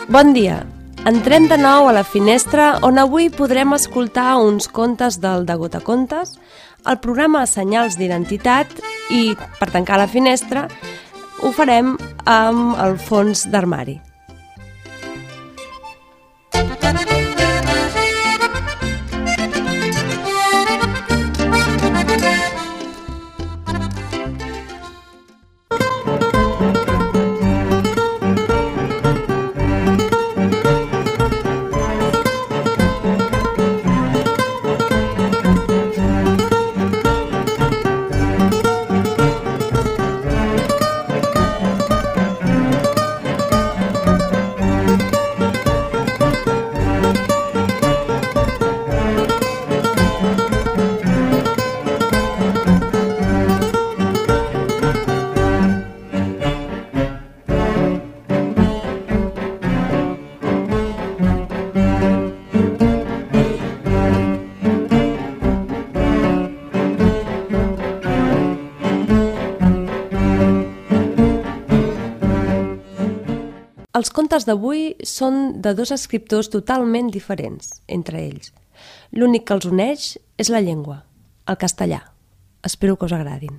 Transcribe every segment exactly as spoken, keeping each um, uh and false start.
Bon dia! Entrem de nou a la finestra, on avui podrem escoltar uns contes del De Gotacontes, el programa Senyals d'Identitat i, per tancar la finestra, ho farem amb el fons d'armari. Els contes d'avui són de dos escriptors totalment diferents entre ells. L'únic que els uneix és la llengua, el castellà. Espero que us agradin.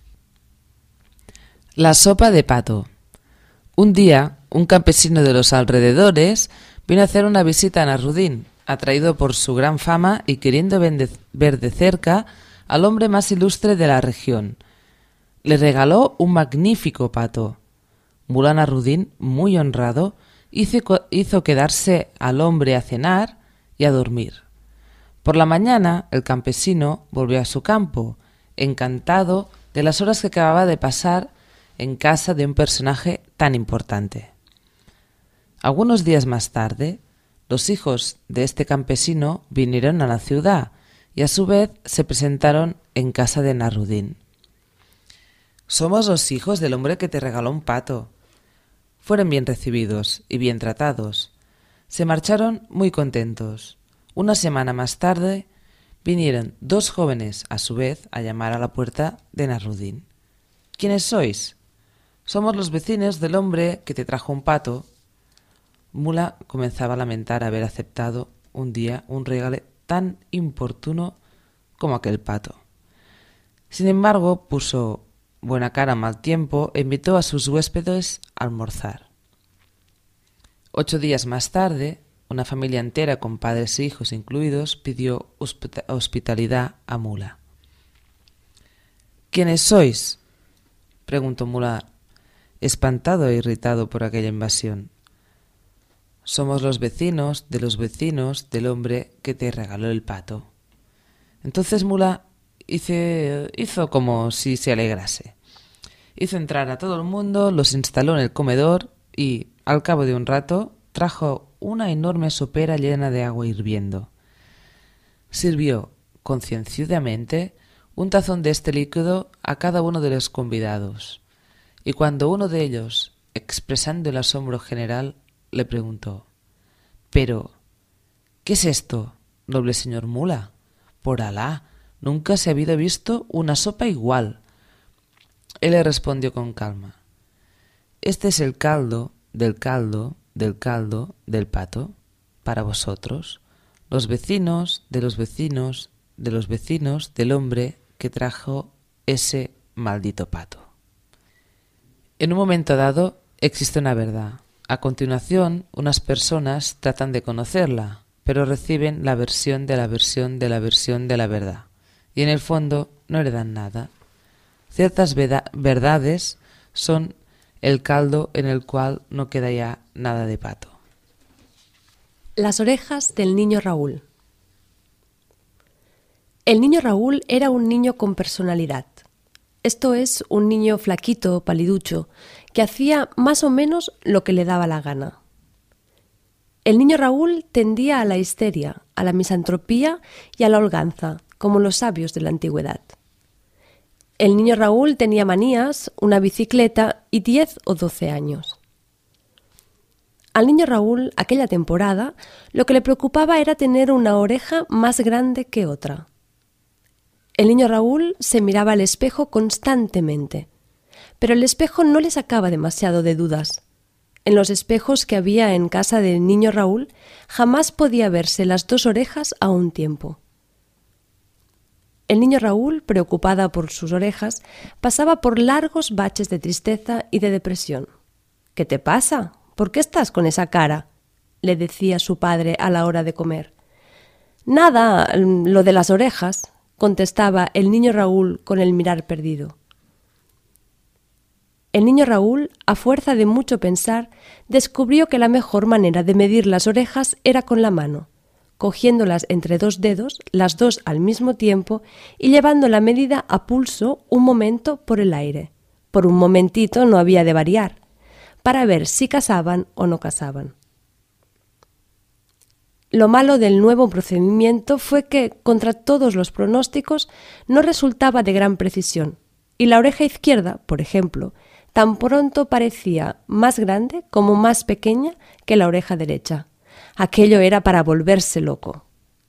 La sopa de pato. Un día, un campesino de los alrededores vino a hacer una visita a Nasrudin, atraído por su gran fama y queriendo ver de cerca al hombre más ilustre de la región. Le regaló un magnífico pato. Mulá Nasrudin, muy honrado, hizo, hizo quedarse al hombre a cenar y a dormir. Por la mañana, el campesino volvió a su campo, encantado de las horas que acababa de pasar en casa de un personaje tan importante. Algunos días más tarde, los hijos de este campesino vinieron a la ciudad y a su vez se presentaron en casa de Nasrudin. «Somos los hijos del hombre que te regaló un pato». Fueron bien recibidos y bien tratados. Se marcharon muy contentos. Una semana más tarde vinieron dos jóvenes a su vez a llamar a la puerta de Nasrudin. «¿Quiénes sois?» «Somos los vecinos del hombre que te trajo un pato». Mulá comenzaba a lamentar haber aceptado un día un regalo tan importuno como aquel pato. Sin embargo, puso buena cara a mal tiempo e invitó a sus huéspedes a almorzar. Ocho días más tarde, una familia entera con padres e hijos incluidos pidió hospita- hospitalidad a Mulá. «¿Quiénes sois?», preguntó Mulá, espantado e irritado por aquella invasión. «Somos los vecinos de los vecinos del hombre que te regaló el pato». Entonces Mulá hizo, hizo como si se alegrase. Hizo entrar a todo el mundo, los instaló en el comedor y, al cabo de un rato, trajo una enorme sopera llena de agua hirviendo. Sirvió concienciosamente un tazón de este líquido a cada uno de los convidados, y cuando uno de ellos, expresando el asombro general, le preguntó: «Pero, ¿qué es esto, noble señor Mulá? Por Alá, nunca se había visto una sopa igual». Él le respondió con calma: «Este es el caldo del caldo del caldo del pato para vosotros, los vecinos de los vecinos de los vecinos del hombre que trajo ese maldito pato». En un momento dado existe una verdad. A continuación, unas personas tratan de conocerla, pero reciben la versión de la versión de la versión de la verdad, y en el fondo no heredan nada. Ciertas veda- verdades son el caldo en el cual no queda ya nada de pato. Las orejas del niño Raúl. El niño Raúl era un niño con personalidad. Esto es, un niño flaquito, paliducho, que hacía más o menos lo que le daba la gana. El niño Raúl tendía a la histeria, a la misantropía y a la holganza, como los sabios de la antigüedad. El niño Raúl tenía manías, una bicicleta y diez o doce años. Al niño Raúl, aquella temporada, lo que le preocupaba era tener una oreja más grande que otra. El niño Raúl se miraba al espejo constantemente, pero el espejo no le sacaba demasiado de dudas. En los espejos que había en casa del niño Raúl jamás podía verse las dos orejas a un tiempo. El niño Raúl, preocupada por sus orejas, pasaba por largos baches de tristeza y de depresión. «¿Qué te pasa? ¿Por qué estás con esa cara?», le decía su padre a la hora de comer. «Nada, lo de las orejas», contestaba el niño Raúl con el mirar perdido. El niño Raúl, a fuerza de mucho pensar, descubrió que la mejor manera de medir las orejas era con la mano, cogiéndolas entre dos dedos, las dos al mismo tiempo, y llevando la medida a pulso un momento por el aire. Por un momentito no había de variar, para ver si casaban o no casaban. Lo malo del nuevo procedimiento fue que, contra todos los pronósticos, no resultaba de gran precisión, y la oreja izquierda, por ejemplo, tan pronto parecía más grande como más pequeña que la oreja derecha. Aquello era para volverse loco.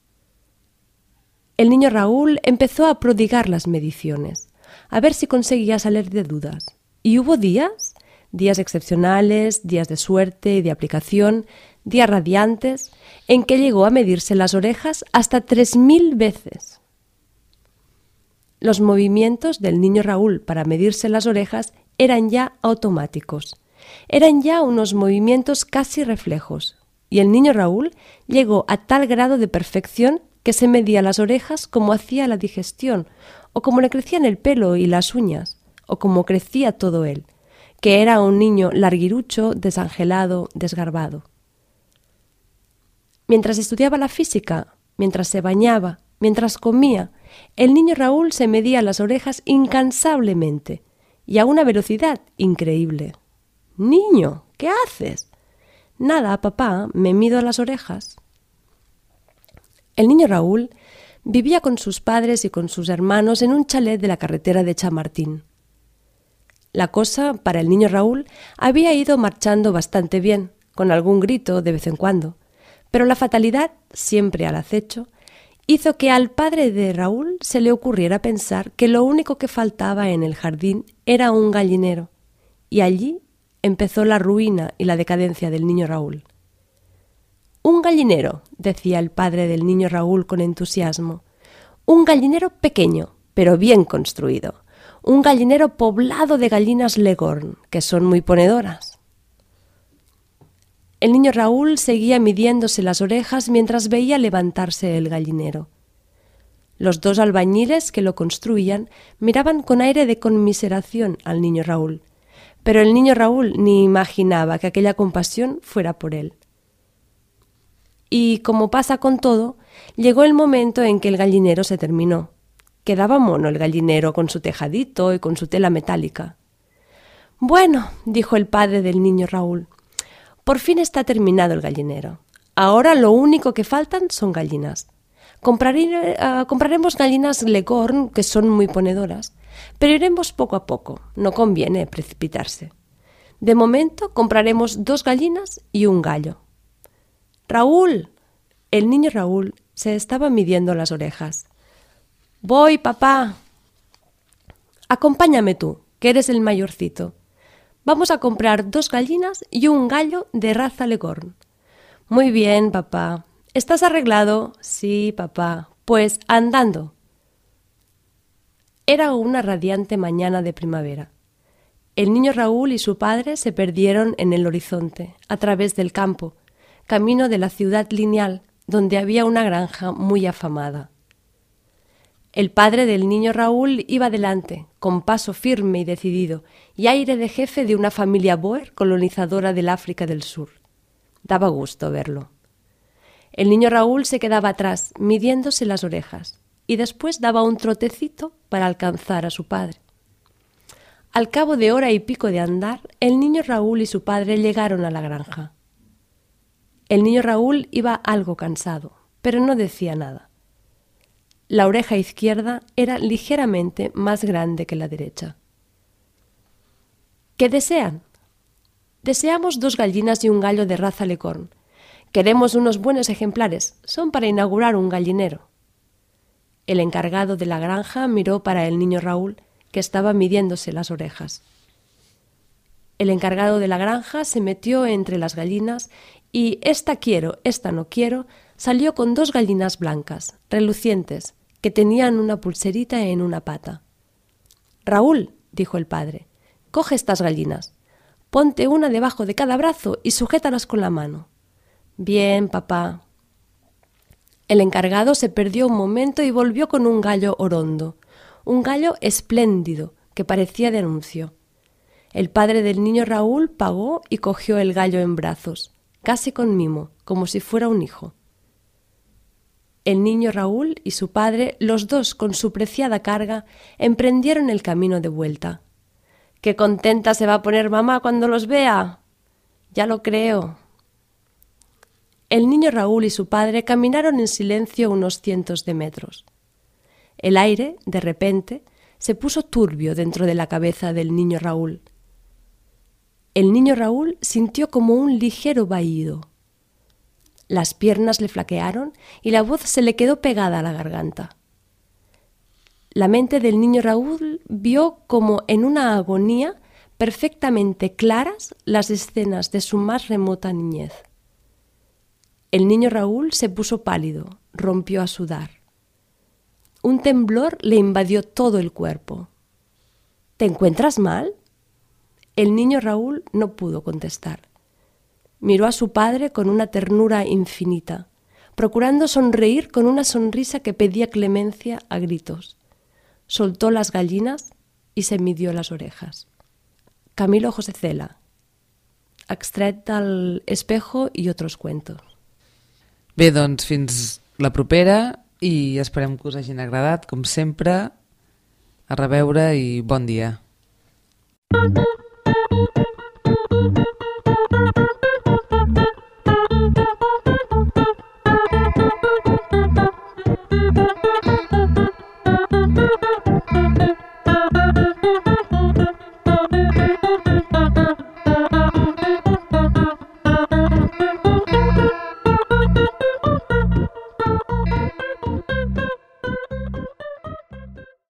El niño Raúl empezó a prodigar las mediciones, a ver si conseguía salir de dudas. Y hubo días, días excepcionales, días de suerte y de aplicación, días radiantes, en que llegó a medirse las orejas hasta tres mil veces. Los movimientos del niño Raúl para medirse las orejas eran ya automáticos, eran ya unos movimientos casi reflejos, y el niño Raúl llegó a tal grado de perfección que se medía las orejas como hacía la digestión, o como le crecían el pelo y las uñas, o como crecía todo él, que era un niño larguirucho, desangelado, desgarbado. Mientras estudiaba la física, mientras se bañaba, mientras comía, el niño Raúl se medía las orejas incansablemente y a una velocidad increíble. «Niño, ¿qué haces?» «Nada, papá, me mido las orejas». El niño Raúl vivía con sus padres y con sus hermanos en un chalet de la carretera de Chamartín. La cosa, para el niño Raúl, había ido marchando bastante bien, con algún grito de vez en cuando, pero la fatalidad, siempre al acecho, hizo que al padre de Raúl se le ocurriera pensar que lo único que faltaba en el jardín era un gallinero, y allí empezó la ruina y la decadencia del niño Raúl. «Un gallinero», decía el padre del niño Raúl con entusiasmo, «un gallinero pequeño, pero bien construido, un gallinero poblado de gallinas Leghorn, que son muy ponedoras». El niño Raúl seguía midiéndose las orejas mientras veía levantarse el gallinero. Los dos albañiles que lo construían miraban con aire de conmiseración al niño Raúl, pero el niño Raúl ni imaginaba que aquella compasión fuera por él. Y, como pasa con todo, llegó el momento en que el gallinero se terminó. Quedaba mono el gallinero con su tejadito y con su tela metálica. «Bueno», dijo el padre del niño Raúl, «por fin está terminado el gallinero. Ahora lo único que faltan son gallinas. Compraré, uh, compraremos gallinas Leghorn, que son muy ponedoras, pero iremos poco a poco, no conviene precipitarse. De momento compraremos dos gallinas y un gallo». «Raúl», el niño Raúl se estaba midiendo las orejas. «Voy, papá». «Acompáñame tú, que eres el mayorcito. Vamos a comprar dos gallinas y un gallo de raza Leghorn». «Muy bien, papá. ¿Estás arreglado?» «Sí, papá. Pues andando». Era una radiante mañana de primavera. El niño Raúl y su padre se perdieron en el horizonte, a través del campo, camino de la ciudad lineal, donde había una granja muy afamada. El padre del niño Raúl iba delante, con paso firme y decidido, y aire de jefe de una familia bóer colonizadora del África del Sur. Daba gusto verlo. El niño Raúl se quedaba atrás, midiéndose las orejas, y después daba un trotecito para alcanzar a su padre. Al cabo de hora y pico de andar, el niño Raúl y su padre llegaron a la granja. El niño Raúl iba algo cansado, pero no decía nada. La oreja izquierda era ligeramente más grande que la derecha. ¿Qué desean? «Deseamos dos gallinas y un gallo de raza Leghorn. Queremos unos buenos ejemplares, son para inaugurar un gallinero». El encargado de la granja miró para el niño Raúl, que estaba midiéndose las orejas. El encargado de la granja se metió entre las gallinas y esta quiero, esta no quiero, salió con dos gallinas blancas, relucientes, que tenían una pulserita en una pata. «Raúl», dijo el padre, «coge estas gallinas. Ponte una debajo de cada brazo y sujétalas con la mano». «Bien, papá». El encargado se perdió un momento y volvió con un gallo orondo, un gallo espléndido que parecía de anuncio. El padre del niño Raúl pagó y cogió el gallo en brazos, casi con mimo, como si fuera un hijo. El niño Raúl y su padre, los dos con su preciada carga, emprendieron el camino de vuelta. «¡Qué contenta se va a poner mamá cuando los vea!» «Ya lo creo». El niño Raúl y su padre caminaron en silencio unos cientos de metros. El aire, de repente, se puso turbio dentro de la cabeza del niño Raúl. El niño Raúl sintió como un ligero vahido. Las piernas le flaquearon y la voz se le quedó pegada a la garganta. La mente del niño Raúl vio como en una agonía perfectamente claras las escenas de su más remota niñez. El niño Raúl se puso pálido, rompió a sudar. Un temblor le invadió todo el cuerpo. «¿Te encuentras mal?» El niño Raúl no pudo contestar. Miró a su padre con una ternura infinita, procurando sonreír con una sonrisa que pedía clemencia a gritos. Soltó las gallinas i se midió les orejas. Camilo José Cela, extret del Espejo i otros cuentos. Bé, doncs fins la propera i esperem que us hagin agradat, com sempre. A reveure i bon dia.